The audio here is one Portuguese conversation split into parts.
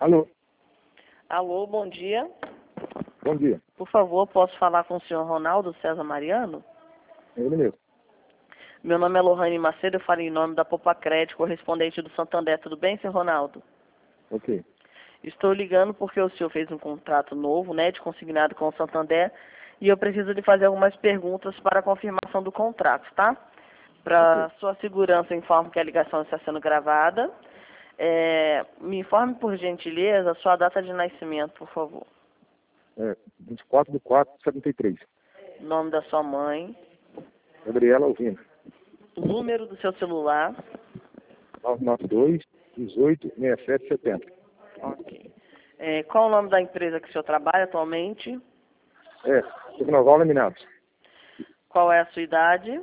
Alô, Alô, bom dia. bom dia. Por favor, posso falar com o senhor Ronaldo César Mariano? É ele mesmo. Meu nome é Lohane Macedo, eu falo em nome da Popacred, correspondente do Santander. Tudo bem, senhor Ronaldo? Ok. Estou ligando porque o senhor fez um contrato novo, né, de consignado com o Santander, e eu preciso de fazer algumas perguntas para a confirmação do contrato, tá? Para sua segurança, informo que a ligação está sendo gravada. Me informe, por gentileza, a sua data de nascimento, por favor. 24/4/73. Nome da sua mãe, Gabriela Alvino. o número do seu celular. 992-18-6770. Ok. Qual o nome da empresa que o senhor trabalha atualmente? Tecnoval Laminados. Qual é a sua idade?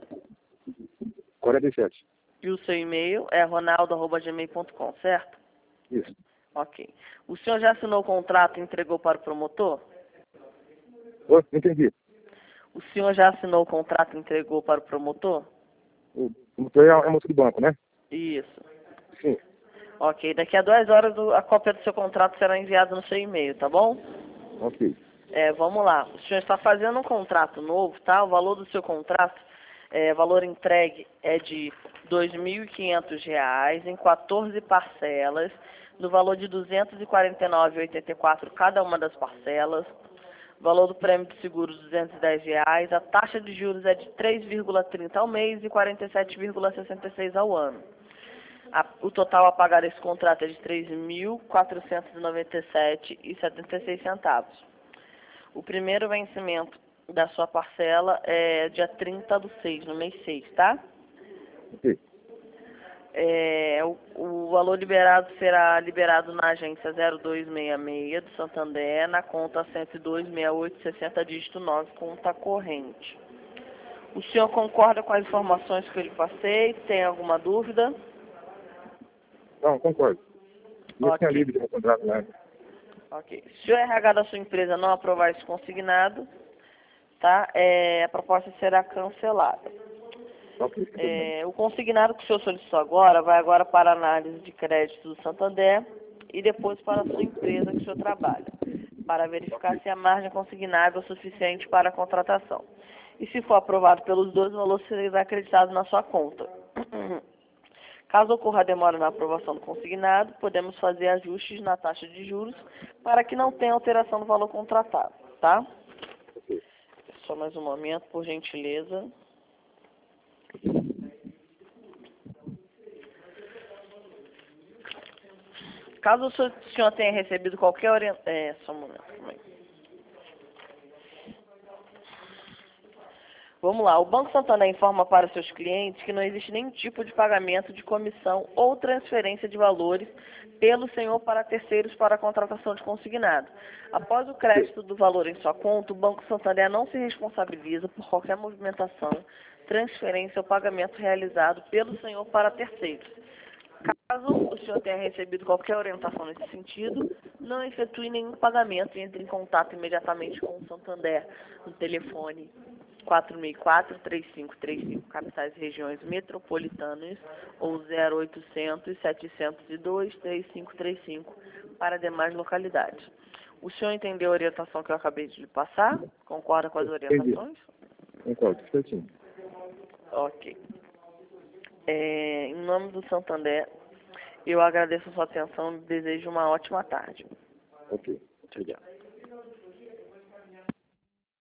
47. E o seu e-mail é ronaldo@gmail.com, certo? Isso. Ok. O senhor já assinou o contrato e entregou para o promotor? Oi, não entendi. O senhor já assinou o contrato e entregou para o promotor? O motor é motor de banco, né? Isso. Sim. Ok. Daqui a 2 horas a cópia do seu contrato será enviada no seu e-mail, tá bom? Ok. Vamos lá. O senhor está fazendo um contrato novo, tá? O valor do seu contrato, valor entregue é de R$ 2.500 em 14 parcelas, no valor de R$ 249,84 cada uma das parcelas. O valor do prêmio de seguros R$ 210. A taxa de juros é de 3,30 ao mês e 47,66 ao ano. O total a pagar esse contrato é de R$ 3.497,76. O primeiro vencimento da sua parcela é dia 30/6, no mês 6, tá? Ok. O valor liberado será liberado na agência 0266 do Santander, na conta 1026860, dígito 9, conta corrente. O senhor concorda com as informações que eu lhe passei? Tem alguma dúvida? Não, concordo. Isso Ok. tem livre de contrato lá. Ok. Se o RH da sua empresa não aprovar esse consignado, tá? A proposta será cancelada. Ok. O consignado que o senhor solicitou agora vai agora para a análise de crédito do Santander e depois para a sua empresa que o senhor trabalha, para verificar se a margem consignável é suficiente para a contratação. E se for aprovado pelos dois, o valor será acreditado na sua conta. Caso ocorra demora na aprovação do consignado, podemos fazer ajustes na taxa de juros para que não tenha alteração do valor contratado, tá? Só mais um momento, por gentileza. Caso o senhor tenha recebido qualquer orientação... só um momento, calma aí. Vamos lá. O Banco Santander informa para seus clientes que não existe nenhum tipo de pagamento de comissão ou transferência de valores pelo senhor para terceiros para a contratação de consignado. Após o crédito do valor em sua conta, o Banco Santander não se responsabiliza por qualquer movimentação, transferência ou pagamento realizado pelo senhor para terceiros. Caso o senhor tenha recebido qualquer orientação nesse sentido, não efetue nenhum pagamento e entre em contato imediatamente com o Santander no telefone 4004-3535, capitais e regiões metropolitanas, ou 0800-702-3535 para demais localidades. O senhor entendeu a orientação que eu acabei de lhe passar? Concorda com as orientações? Concordo, certinho. Ok. Em nome do Santander, eu agradeço a sua atenção e desejo uma ótima tarde. Ok. Tchau, tchau.